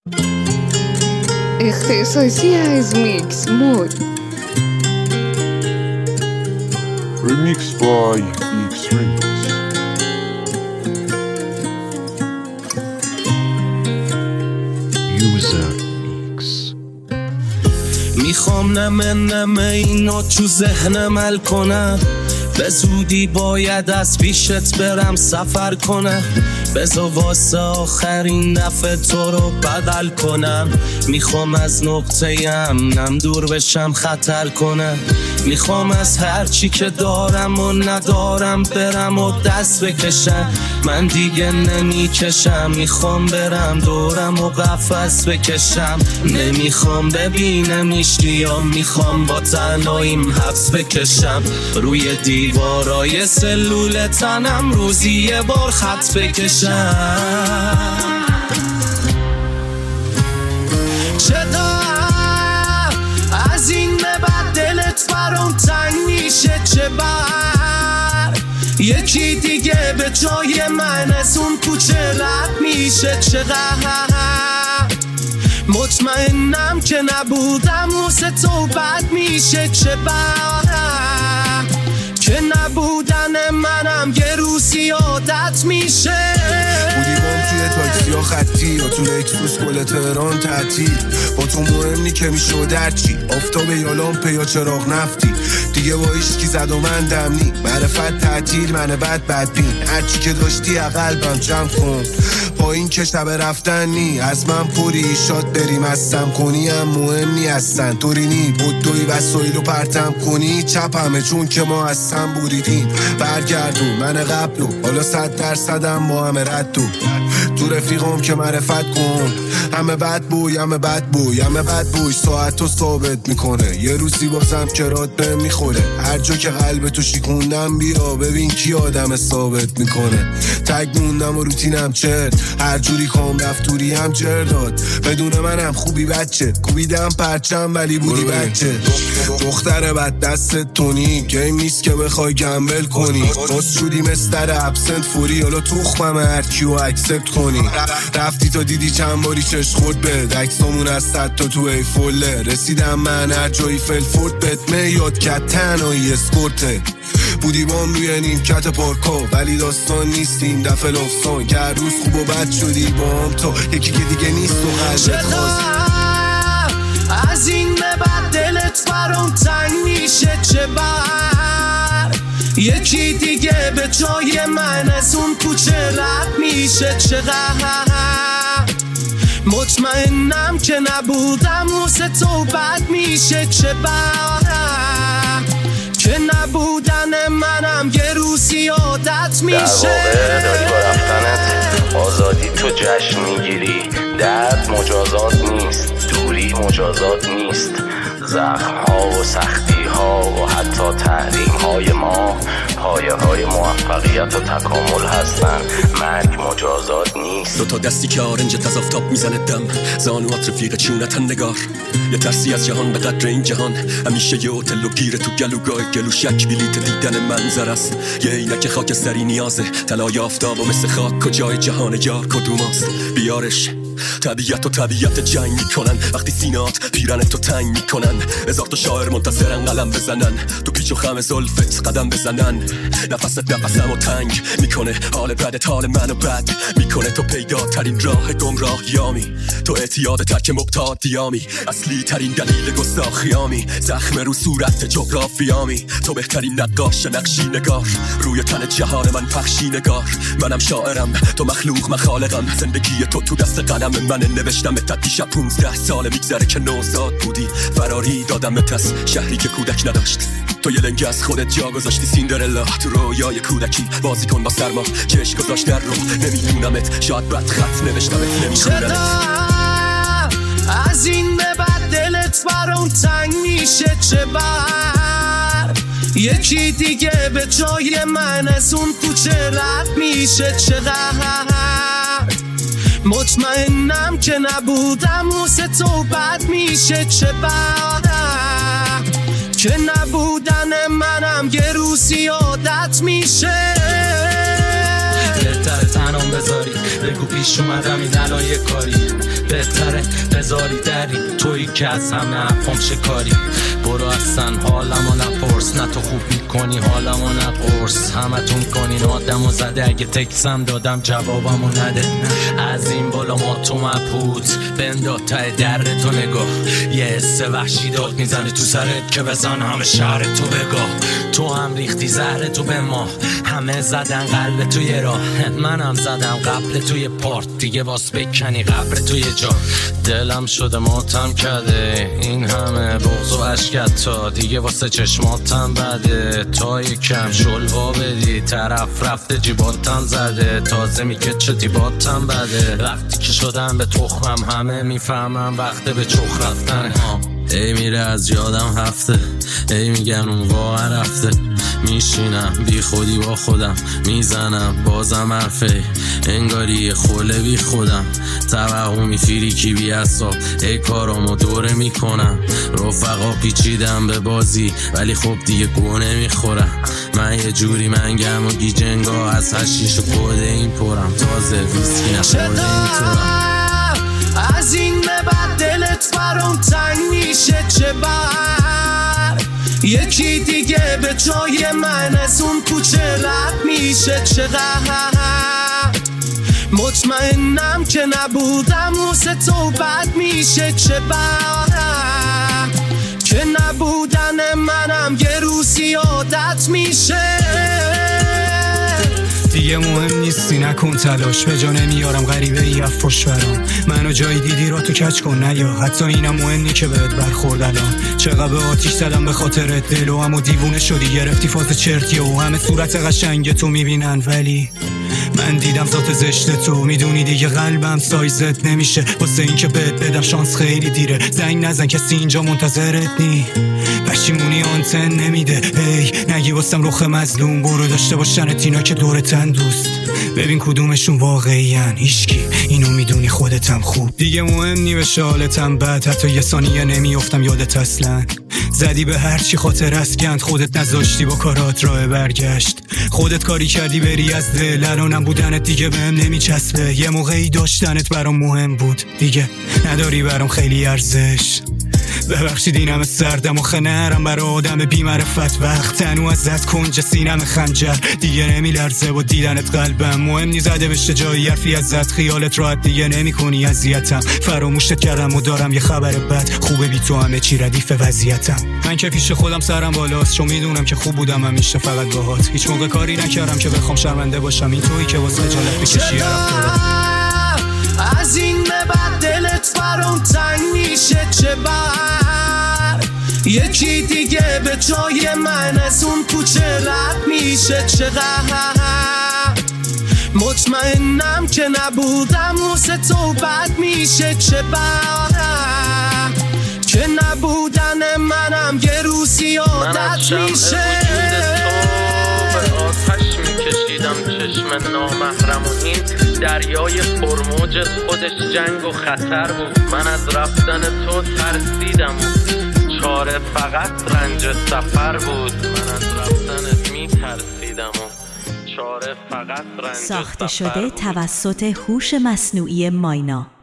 اختصاصی از میکس مود. Remix by X-Remix. User Mix. میخوام نمه اینو تو ذهنم حل کنم، به زودی باید از پیشت برم سفر کنم، بذار واسه آخرین دفعه تو رو بدل کنم. میخوام از نقطه امنم دور بشم خطر کنم، میخوام از هرچی که دارم و ندارم برم و دست بکشم. من دیگه نمیکشم، میخوام برم دورم و قفس بکشم. نمیخوام ببینمش یا میخوام با تنهاییم حبس بکشم. روی دیوارای سلول تنم روزی یه بار خط بکشم. چقدر از این به بعد دلت برام تنگ میشه، چه بر یکی دیگه به جای من از اون کوچه رد میشه. چقدر مطمئنم که نبودم واسه تو بد میشه، چه بر که نبودن منم یه روزی عادت میشه. بودی بام توی تاکسی ها خطی یا تو لکسوس گل تهران تعطیل، با تو مهم نی که میشد هرچی آفتاب یا لامپه یا چراغ نفتی. دیگه با ایشکی زد و من دمنی معرفت تعطیل من بدبین. هرچی که داشتی قلبم جمع کن با این که شب رفتن نی از من پوری شاد بریم هستم کنی هم مهم نی هستن طوری نی بودوی وسایل رو پرتم کنی چپ همه چون که ما هستم بوریدیم. برگردون من قبلو حالا 100% با همه ردو تو رفیقم که معرفت کن. همه بد بوی همه بد بوی همه بد بوی ساعت رو ثابت میکنه. یه روزی بازم کرات به میخوره هر جا که قلب تو شیکوندم بیا ببین کی آدم ثابت میکنه. تگ موندم و روتینم چرت هر جوری کام رفتوری هم جر داد. بدون منم خوبی بچه کوبیدم پرچم ولی بودی بچه. دختر بد دست تونی گیم نیست که بخوای گمبل کنی. باز شدی مستر ابسنت فوری حالا توخمم هر کیو اکسپت کنی. رفتی تا دیدی چند باری چش خورد به عکسامون از 100 تا تو ای فوله. رسیدم من هر جایی فلفورد بهت میاد که تنهایی اسکورته. بودی بام روی نیمکت پارکا ولی داستان نیستیم دفعه لفظان که هر روز خوب و بد شدی با هم تا یکی که دیگه نیست و قلبت خواست. از این به بعد دلت برام تنگ میشه، چه بر یکی دیگه به جای من از اون کوچه رد میشه. چقدر مطمئنم که نبودم واسه تو بد میشه، چه بر که نبودن منم یه روزی عادت میشه. در واقع داری با رفتنت آزادی تو جشن میگیری. درد مجازات نیست، دوری مجازات نیست، زخم ها و سختی ها و حتی تحریم های ما پایه های موفقیت و تکامل هستن. مرگ مجازات نیست. دوتا دستی که آرنجت از آفتاب میزنه دم، زانوات رفیق چونتن نگار. یه ترسی از جهان به قدر این جهان، همیشه یه هتل و گیره تو گلوگاه گلو شک بلیت دیدن منظر است. یه عینک خاکستری نیازه طلای آفتاب و مثل خاک کجای جهان یار کدوماست. بیارش طبیعت و طبیعت جنگ میکنن وقتی سینات پیرن تو تنگ میکنن. هزار تا شاعر منتظرن قلم بزنن تو پیچ و خم زلفت قدم بزنن. نفست نفسمو تنگ میکنه حال بدت حال منو بد میکنه. تو پیداترین راه گمراهیامی، تو اعتیاد ترک مقتادیامی، اصلی ترین دلیل گستاخیامی، زخم رو صورت جغرافیامی. تو بهترین نقاش نقشی نگار روی تن جهان من پخشی نگار. منم شاعرم تو مخلوق مخالقم، زندگی تو دست قلم من نوشتم ات. دیشب 15 ساله میگذره که نوزاد بودی، فراری دادمت از شهری که کودک نداشت. تو یه لنگ از خودت جا گذاشتی سیندرلا تو رویای کودکی. بازی کن با سرما چشم گذاشت در رو نمیدونمت، شاید بد خط نوشتمت نمیخونمت. از این به بعد دلت برام تنگ میشه، چه بر یکی دیگه به جای من از اون کوچه رد میشه. چقدر مطمئنم که نبودم واسه تو بد میشه، چه بر که نبودن منم یه روزی عادت میشه. بهتره تنم بذاری بگو پیش اومدم این الان یه کاری بهتره بذاری دری تویی که از همه افهم شکاری. برو اصلا حالمو نپرس، نه تو خوب میکنی حالمو نقرس. همتون کنین آدمو زده، اگه تکسم دادم جوابمو نده. از این بالا ما تو مبهوت بنداد ته در تو نگاه، یه حس وحشی داد میزنه تو سرت که بزن همه شهر تو بگاه. تو هم ریختی زهر تو به ما، همه زدن قلب توی راه، منم زدم قبل توی پارت دیگه واس بکنی قبر توی جا. دلم شده ماتم کرده این همه بغض و عشقت، تا دیگه واسه چشماتم بده. تا یکم شلوا بدی طرف رفته جیباتم زده، تازه میگه چه دیباتم بده. وقتی که شدم به تخمم همه میفهمم وقته به چخ رفتن. ای میره از یادم هفته، ای میگن اون واقعا رفته. میشینم بی خودی با خودم میزنم بازم حرفه، انگاری خوله بی خودم. توهمی فیریکی بی حساب، ای کارامو دوره میکنم. رفقا پیچیدم به بازی ولی خب دیگه گوه نمیخورم. من یه جوری منگم و گیجنگا از هشیش و کده این پرم. تازه ویسکی نخورده این طورم. از این به بعد دلت برام تنگ میشه چه بر، یکی دیگه به جای من از اون کوچه رد میشه چقدر. مطمئنم که نبودم واسه تو بد میشه چه بر، که نبودن منم یه روزی عادت میشه. دیگه مهم نیستی نکن تلاش، به جا نمیارم غریبه ای افاش برام. منو جایی دیدی را تو کچ کن نیا، حتی اینم مهم نی که بهت برخورد الان. چقدر به آتیش زدم به خاطرت، دل و همو دیوونه شدی گرفتی فاز چرتیه و همه صورت قشنگ تو میبینن، ولی من دیدم ذات زشت تو. میدونی دیگه قلبم سایزت نمیشه، واسه این که بهت بدم شانس خیلی دیره. زنگ نزن کسی اینجا منتظرت نی، پشیمونی آنتن نمیده. هی نگی واسم رخ مظلوم، برو داشته باشن تینا که دورتن دوست. ببین کدومشون واقعیان، هیچکی اینو میدونی خودتم خوب. دیگه مهم نی بشه حالتم بد، حتی یه ثانیه نمیافتم یادت اصلا. زدی به هر چی خاطر از گند، خودت نذاشتی با کارات راه برگشت. خودت کاری کردی بری از دل، الانم بودنت دیگه بهم نمیچسبه. یه موقعی داشتنت برام مهم بود، دیگه نداری برام خیلی ارزش. ببخشید این همه سردم و خنرم برای آدم بی معرفت. وقت تنو ازت کنج سینم خنجر، دیگه نمیلرزه با دیدنت قلبم. مهم نی زده بشه جایی حرفی ازت، خیالت راحت دیگه نمی کنی اذیتم. فراموشت کردم و دارم یه خبر بد، خوبه بی تو همه چی ردیف وضعیتم. من که پیش خودم سرم بالاست، چون میدونم که خوب بودم همیشه فقط باهات. هیچ موقع کاری نکردم که بخوام شرمنده باشم، این تویی که واسه خجالت بکشی رفتارات. از این به بعد دلت برام تنگ میشه چه بر، یکی دیگه به جای من از اون کوچه رد میشه چقدر. مطمئنم که نبودم واسه تو بد میشه چه بر، که نبودن منم یه روزی عادت میشه. آتش میکشیدم چشم نامحرم و این دریای پرموج خودش جنگ و خطر بود. من از رفتن تو ترسیدم و چاره فقط رنج سفر بود. من از رفتنت میترسیدم و چاره فقط رنج ساخته سفر شده بود. توسط هوش مصنوعی ماینا.